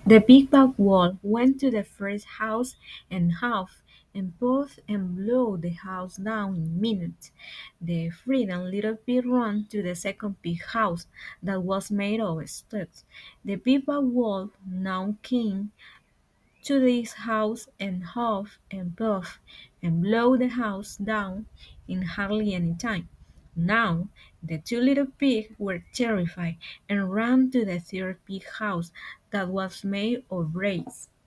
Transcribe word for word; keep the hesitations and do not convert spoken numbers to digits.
The big bad wolf went to the first house and huffed and puffed and blew the house down in a minute. The frightened little pig ran to the second big house that was made of sticks. The big bad wolf now came to this house and huffed and puffed and blew the house down in hardly any time. Now the two little pigs were terrified and ran to the third big house that was made of bricks.